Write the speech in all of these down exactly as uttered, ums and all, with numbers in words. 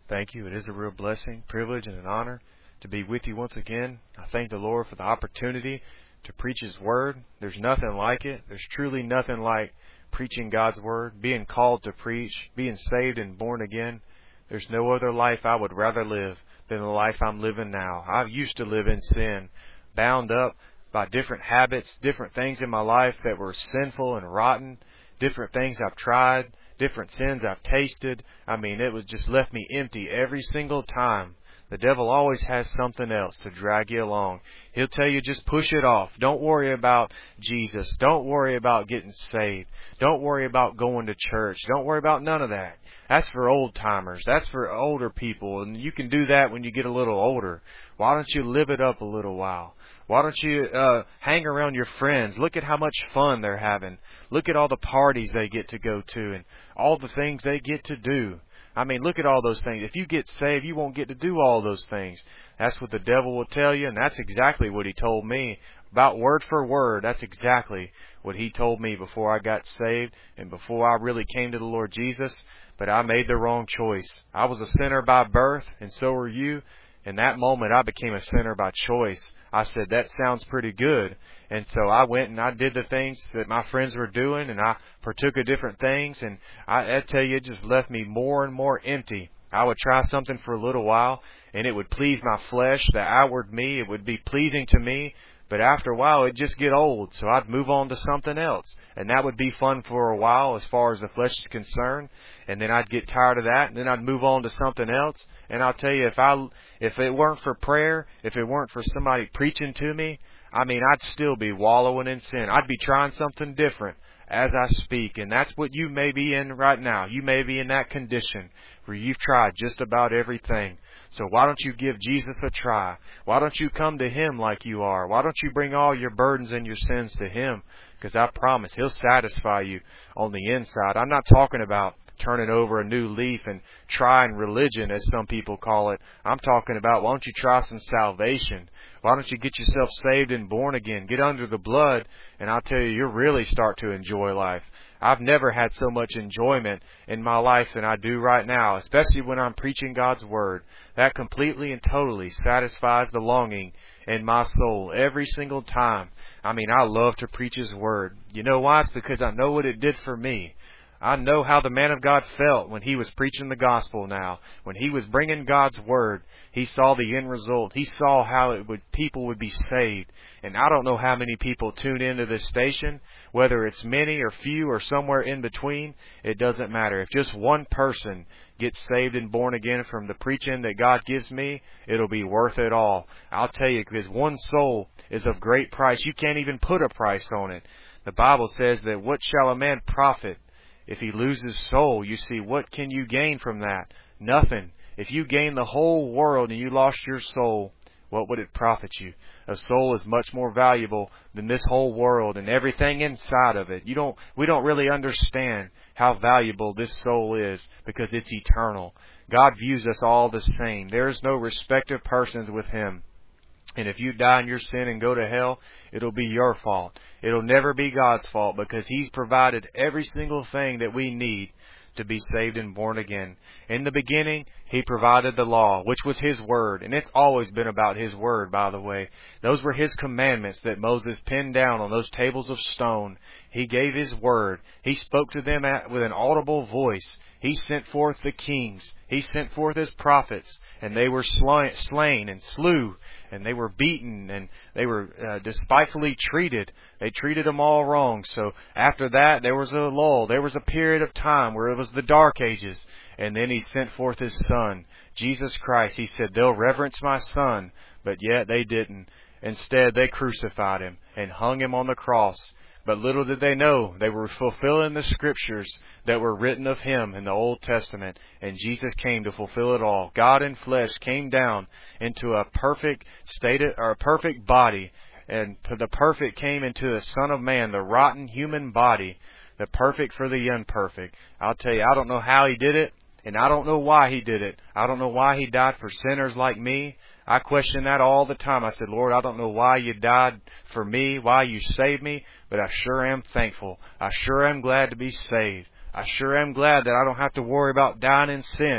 Thank you. It is a real blessing, privilege, and an honor to be with you once again. I thank the Lord for the opportunity to preach His Word. There's nothing like it. There's truly nothing like preaching God's Word, being called to preach, being saved and born again. There's no other life I would rather live than the life I'm living now. I used to live in sin, bound up by different habits, different things in my life that were sinful and rotten, different things I've tried, different sins I've tasted. I mean, it was just left me empty every single time. The devil always has something else to drag you along. He'll tell you just push it off. Don't worry about Jesus. Don't worry about getting saved. Don't worry about going to church. Don't worry about none of that. That's for old timers. That's for older people. And you can do that when you get a little older. Why don't you live it up a little while? Why don't you uh, hang around your friends? Look at how much fun they're having. Look at all the parties they get to go to and all the things they get to do. I mean, look at all those things. If you get saved, you won't get to do all those things. That's what the devil will tell you, and that's exactly what he told me. About word for word, that's exactly what he told me before I got saved and before I really came to the Lord Jesus. But I made the wrong choice. I was a sinner by birth, and so were you. In that moment, I became a sinner by choice. I said, that sounds pretty good. And so I went and I did the things that my friends were doing, and I partook of different things. And I, I tell you, it just left me more and more empty. I would try something for a little while, and it would please my flesh, the outward me. It would be pleasing to me. But after a while, it'd just get old, so I'd move on to something else. And that would be fun for a while as far as the flesh is concerned. And then I'd get tired of that, and then I'd move on to something else. And I'll tell you, if I, if it weren't for prayer, if it weren't for somebody preaching to me, I mean, I'd still be wallowing in sin. I'd be trying something different as I speak. And that's what you may be in right now. You may be in that condition where you've tried just about everything. So why don't you give Jesus a try? Why don't you come to Him like you are? Why don't you bring all your burdens and your sins to Him? Because I promise He'll satisfy you on the inside. I'm not talking about turning over a new leaf and trying religion, as some people call it. I'm talking about, why don't you try some salvation? Why don't you get yourself saved and born again? Get under the blood, and I'll tell you, you'll really start to enjoy life. I've never had so much enjoyment in my life than I do right now, especially when I'm preaching God's Word. That completely and totally satisfies the longing in my soul every single time. I mean, I love to preach His Word. You know why? It's because I know what it did for me. I know how the man of God felt when he was preaching the gospel now. When he was bringing God's Word, he saw the end result. He saw how it would people would be saved. And I don't know how many people tune into this station, whether it's many or few or somewhere in between. It doesn't matter. If just one person gets saved and born again from the preaching that God gives me, it'll be worth it all. I'll tell you, because one soul is of great price. You can't even put a price on it. The Bible says that what shall a man profit if he loses soul? You see, what can you gain from that? Nothing. If you gain the whole world and you lost your soul, what would it profit you? A soul is much more valuable than this whole world and everything inside of it. You don't, we don't really understand how valuable this soul is because it's eternal. God views us all the same. There is no respect of persons with Him. And if you die in your sin and go to hell, it'll be your fault. It'll never be God's fault because He's provided every single thing that we need to be saved and born again. In the beginning, He provided the law, which was His Word. And it's always been about His Word, by the way. Those were His commandments that Moses pinned down on those tables of stone. He gave His Word. He spoke to them at, with an audible voice. He sent forth the kings. He sent forth His prophets. And they were slain and slew. And they were beaten and they were uh, despitefully treated. They treated them all wrong. So after that, there was a lull. There was a period of time where it was the dark ages. And then He sent forth His Son, Jesus Christ. He said, they'll reverence my Son. But yet they didn't. Instead, they crucified Him and hung Him on the cross. But little did they know, they were fulfilling the Scriptures that were written of Him in the Old Testament. And Jesus came to fulfill it all. God in flesh came down into a perfect state, or a perfect body. And the perfect came into the Son of Man, the rotten human body. The perfect for the imperfect. I'll tell you, I don't know how He did it. And I don't know why He did it. I don't know why He died for sinners like me. I question that all the time. I said, Lord, I don't know why You died for me, why You saved me, but I sure am thankful. I sure am glad to be saved. I sure am glad that I don't have to worry about dying in sin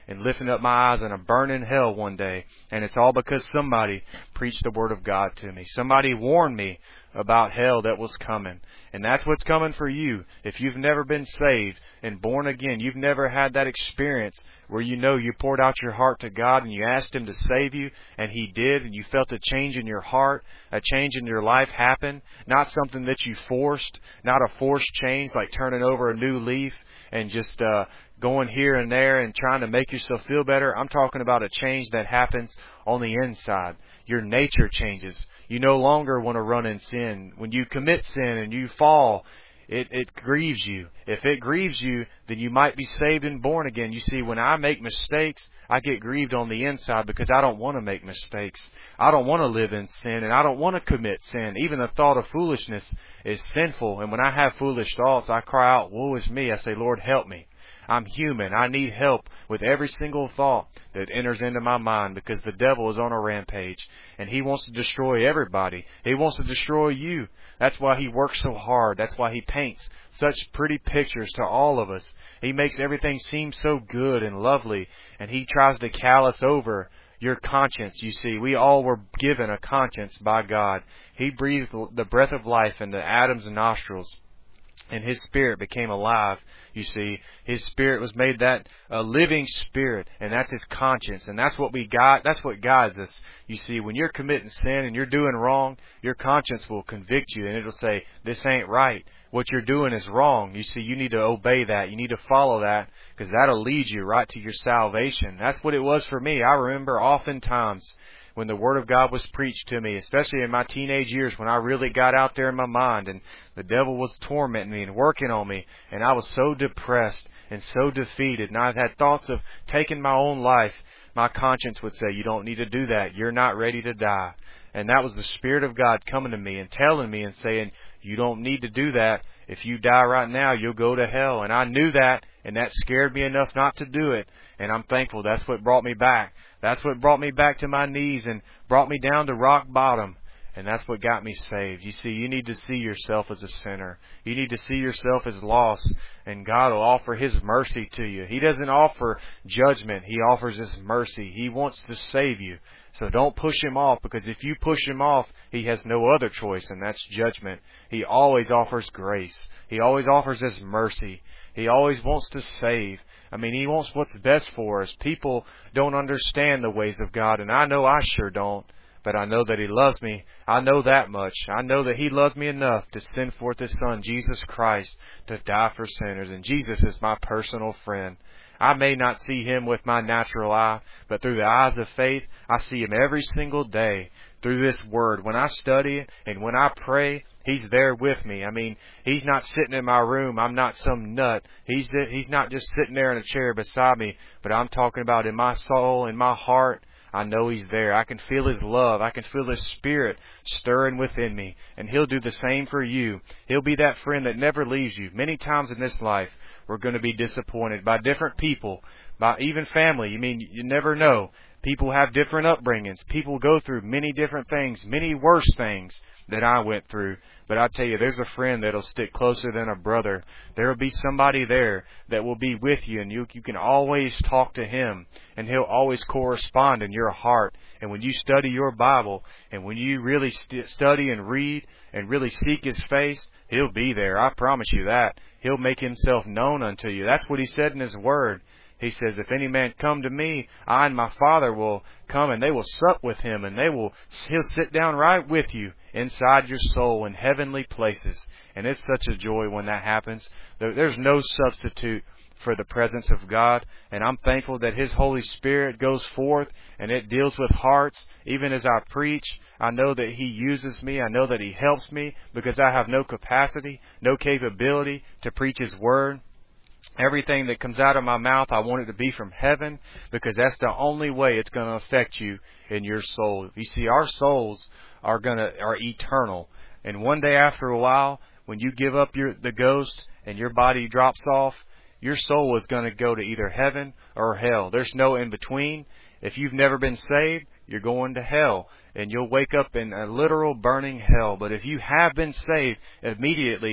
and lifting up my eyes in a burning hell one day. And it's all because somebody preached the Word of God to me. Somebody warned me about hell that was coming. And that's what's coming for you. If you've never been saved and born again, you've never had that experience where you know you poured out your heart to God and you asked Him to save you, and He did, and you felt a change in your heart, a change in your life happen, not something that you forced, not a forced change like turning over a new leaf and just uh going here and there and trying to make yourself feel better. I'm talking about a change that happens on the inside. Your nature changes. You no longer want to run in sin. When you commit sin and you fall, it, it grieves you. If it grieves you, then you might be saved and born again. You see, when I make mistakes, I get grieved on the inside because I don't want to make mistakes. I don't want to live in sin, and I don't want to commit sin. Even the thought of foolishness is sinful. And when I have foolish thoughts, I cry out, woe is me. I say, Lord, help me. I'm human. I need help with every single thought that enters into my mind, because the devil is on a rampage and he wants to destroy everybody. He wants to destroy you. That's why he works so hard. That's why he paints such pretty pictures to all of us. He makes everything seem so good and lovely, and he tries to callous over your conscience. You see, we all were given a conscience by God. He breathed the breath of life into Adam's nostrils, and his spirit became alive. You see, his spirit was made that a living spirit, and that's his conscience, and that's what we got. That's what guides us. You see, when you're committing sin and you're doing wrong, your conscience will convict you, and it'll say, this ain't right. What you're doing is wrong. You see, you need to obey that. You need to follow that, because that'll lead you right to your salvation. That's what it was for me. I remember oftentimes when the Word of God was preached to me, especially in my teenage years when I really got out there in my mind and the devil was tormenting me and working on me, and I was so depressed and so defeated, and I had thoughts of taking my own life, my conscience would say, you don't need to do that. You're not ready to die. And that was the Spirit of God coming to me and telling me and saying, you don't need to do that. If you die right now, you'll go to hell. And I knew that, and that scared me enough not to do it. And I'm thankful that's what brought me back. That's what brought me back to my knees and brought me down to rock bottom. And that's what got me saved. You see, you need to see yourself as a sinner. You need to see yourself as lost. And God will offer His mercy to you. He doesn't offer judgment. He offers His mercy. He wants to save you. So don't push Him off, because if you push Him off, He has no other choice, and that's judgment. He always offers grace. He always offers His mercy. He always wants to save. I mean, He wants what's best for us. People don't understand the ways of God, and I know I sure don't. But I know that He loves me. I know that much. I know that He loved me enough to send forth His Son, Jesus Christ, to die for sinners. And Jesus is my personal friend. I may not see Him with my natural eye, but through the eyes of faith, I see Him every single day through this Word. When I study it and when I pray, He's there with me. I mean, He's not sitting in my room. I'm not some nut. He's He's not just sitting there in a chair beside me, but I'm talking about in my soul, in my heart. I know He's there. I can feel His love. I can feel His Spirit stirring within me. And He'll do the same for you. He'll be that friend that never leaves you. Many times in this life, we're going to be disappointed by different people, by even family. You mean, you never know. People have different upbringings. People go through many different things, many worse things that I went through. But I tell you, there's a friend that'll stick closer than a brother. There will be somebody there that will be with you, and you you can always talk to Him, and He'll always correspond in your heart. And when you study your Bible, and when you really st- study and read and really seek His face, He'll be there. I promise you that. He'll make Himself known unto you. That's what He said in His Word. He says, if any man come to me, I and my Father will come, and they will sup with him, and they will He'll sit down right with you inside your soul in heavenly places. And it's such a joy when that happens. There's no substitute for the presence of God. And I'm thankful that His Holy Spirit goes forth and it deals with hearts. Even as I preach, I know that He uses me. I know that He helps me, because I have no capacity, no capability to preach His Word. Everything that comes out of my mouth, I want it to be from heaven, because that's the only way it's going to affect you in your soul. You see, our souls are going to are eternal, and one day after a while, when you give up your the ghost and your body drops off, your soul is going to go to either heaven or hell. There's no in between. If you've never been saved, you're going to hell, and you'll wake up in a literal burning hell. But if you have been saved, immediately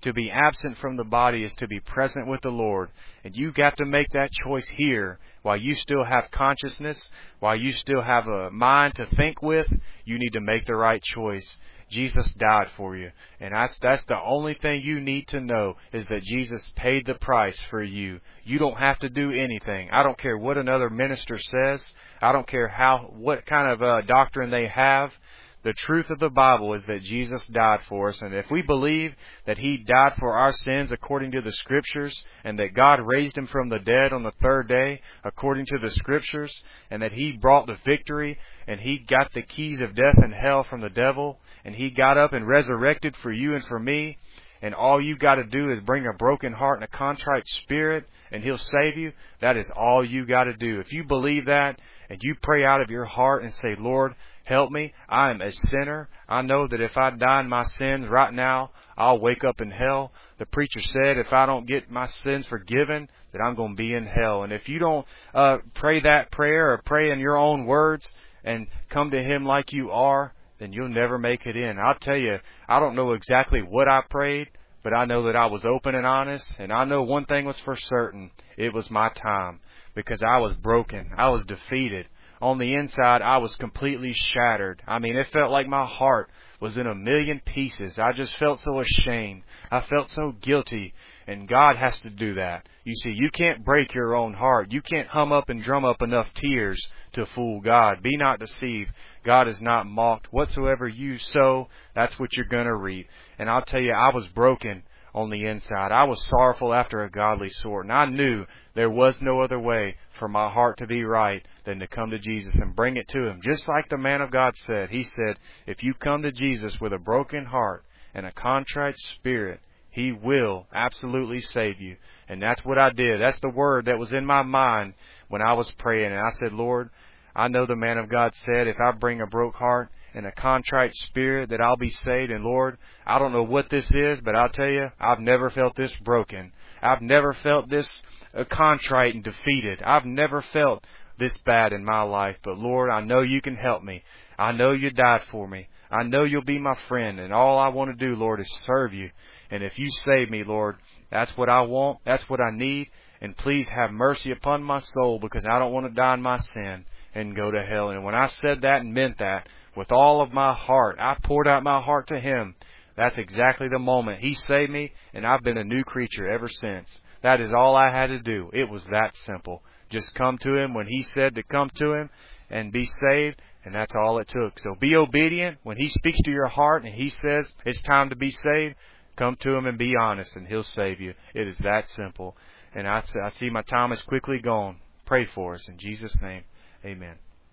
To be absent from the body is to be present with the Lord. And you got to make that choice here while you still have consciousness, while you still have a mind to think with. You need to make the right choice. Jesus died for you. And that's, that's the only thing you need to know, is that Jesus paid the price for you. You don't have to do anything. I don't care what another minister says. I don't care how, what kind of uh, doctrine they have. The truth of the Bible is that Jesus died for us, and if we believe that He died for our sins according to the Scriptures, and that God raised Him from the dead on the third day according to the Scriptures, and that He brought the victory, and He got the keys of death and hell from the devil, and He got up and resurrected for you and for me, and all you got to do is bring a broken heart and a contrite spirit, and He'll save you. That is all you got to do. If you believe that, and you pray out of your heart and say, Lord, help me. I am a sinner. I know that if I die in my sins right now, I'll wake up in hell. The preacher said if I don't get my sins forgiven, that I'm going to be in hell. And if you don't uh, pray that prayer or pray in your own words and come to Him like you are, then you'll never make it in. I'll tell you, I don't know exactly what I prayed, but I know that I was open and honest. And I know one thing was for certain. It was my time, because I was broken. I was defeated. On the inside, I was completely shattered. I mean, it felt like my heart was in a million pieces. I just felt so ashamed. I felt so guilty. And God has to do that. You see, you can't break your own heart. You can't hum up and drum up enough tears to fool God. Be not deceived. God is not mocked. Whatsoever you sow, that's what you're going to reap. And I'll tell you, I was broken on the inside. I was sorrowful after a godly sort. And I knew there was no other way for my heart to be right than to come to Jesus and bring it to Him. Just like the man of God said. He said, if you come to Jesus with a broken heart and a contrite spirit, He will absolutely save you. And that's what I did. That's the word that was in my mind when I was praying. And I said, Lord, I know the man of God said if I bring a broke heart and a contrite spirit that I'll be saved. And Lord, I don't know what this is, but I'll tell you, I've never felt this broken. I've never felt this uh, contrite and defeated. I've never felt this bad in my life. But Lord, I know You can help me. I know You died for me. I know You'll be my friend. And all I want to do, Lord, is serve You. And if You save me, Lord, that's what I want. That's what I need. And please have mercy upon my soul, because I don't want to die in my sin and go to hell. And when I said that and meant that with all of my heart, I poured out my heart to Him. That's exactly the moment He saved me, and I've been a new creature ever since. That is all I had to do. It was that simple. Just come to Him when He said to come to Him and be saved, and that's all it took. So be obedient. When He speaks to your heart and He says it's time to be saved, come to Him and be honest, and He'll save you. It is that simple. And I, I see my time is quickly gone. Pray for us. In Jesus' name, amen.